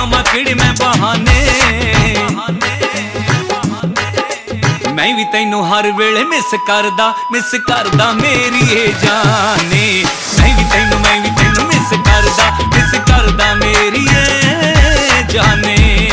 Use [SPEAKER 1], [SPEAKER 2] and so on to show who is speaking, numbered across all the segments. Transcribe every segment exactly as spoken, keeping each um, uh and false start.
[SPEAKER 1] लावां किहड़े मैं बहाने। मैं भी तैनू हर वेले मिस करदा मिस करदा मेरी ए जाने। मैं भी तैनू मैं भी तैनू मिस करदा मिस करदा मेरी ए जाने।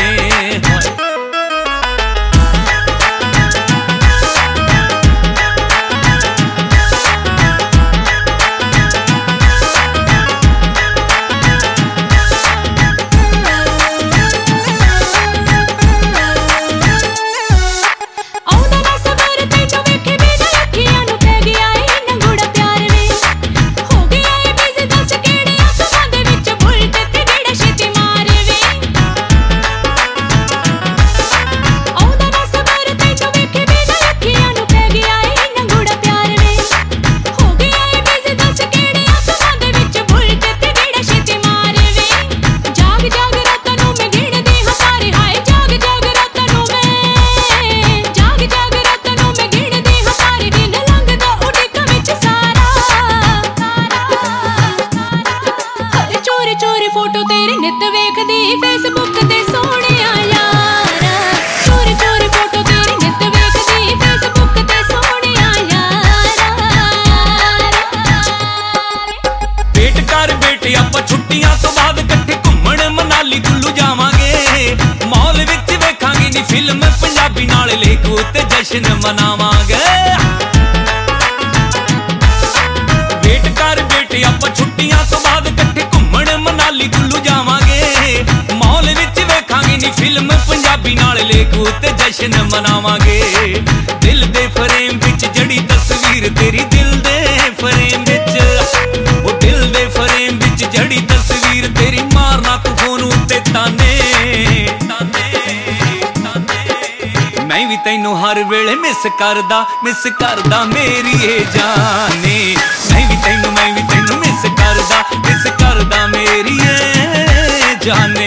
[SPEAKER 2] नित वेखदी फेसबुक ते सोहणिया यारा। चोरी चोरी फोटो तेरी नित वेखदी फेसबुक ते सोहणिया यारा।
[SPEAKER 1] वेट कर बेटे आपां छुट्टियां तो बाद इकट्ठे घुम्मण मनाली कुल्लू जावांगे। मॉल विच वेखांगे नी फिल्म पंजाबी नाल लेकू ते जश्न मनावांगे। वेट कर बेटे आपां छुट्टियां तो बाद इकट्ठे घुम्मण मनाली कुल्लू जावांगे। मॉल विच वेखांगे नी फिल्म पंजाबी नाल लेकू ते जश्न मनावांगे। दिल दे फ्रेम विच जड़ी तस्वीर तेरी दिल दे फ्रेम विच ओ दिल दे फ्रेम विच जड़ी तस्वीर तेरी मारना तू फोन उत्ते ताने ताने ताने। मैं भी तैनू हर वेले मिस करदा मिस करदा मेरी ए जाने। मैं भी तैनू मैं भी तैनू मिस करदा मिस करदा मेरी ए जाने।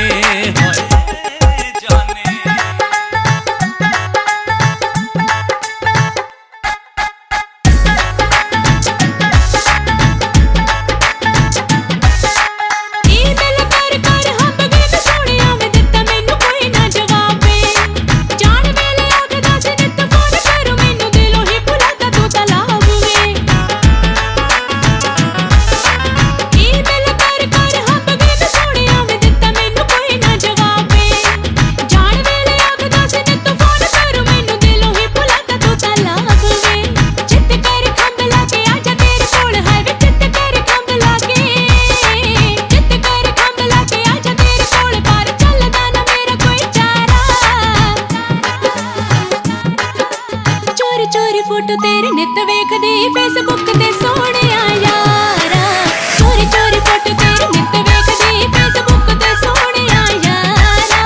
[SPEAKER 2] फोटो तेरी नित वेखदी फेसबुक ते सोहणिया यारा। चोरी चोरी फोटो तेरी नित वेखदी फेसबुक ते सोहणिया यारा।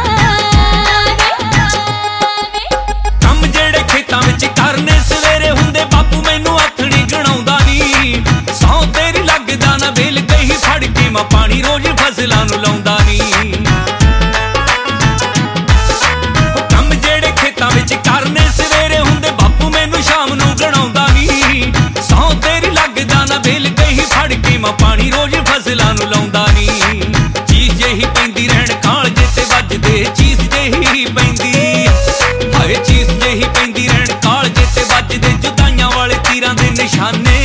[SPEAKER 1] कम जेड़े खेतां विच करने सवेरे हुंदे बापू मैनू आथणी गणाउंदा नी। सौ तेरी लगदा ना बेल कही फड़ के मैं पानी रोज फसलां नूं लाउंदा नी। कम जेड़े खेतां विच करने सवेरे हुंदे बापू मैनू शाम नूं गणाउंदा नी। सौ तेरी लगदा ना बेल कही फड़ के मैं पानी रोज फसलां नूं लाउंदा नी। चीज जेही पैंदी रहण कालजे ते वजदे चीज जेही पैंदी हाए चीज जेही पैंदी रहण कालजे ते वजदे जुदाइयां वाले तीरां दे निशाने।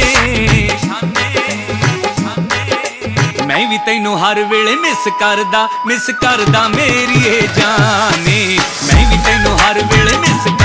[SPEAKER 1] मैं भी तैनू हर वेले मिस करदा मिस करदा मेरी ए जाने। मैं भी तैनू हर वेले मिस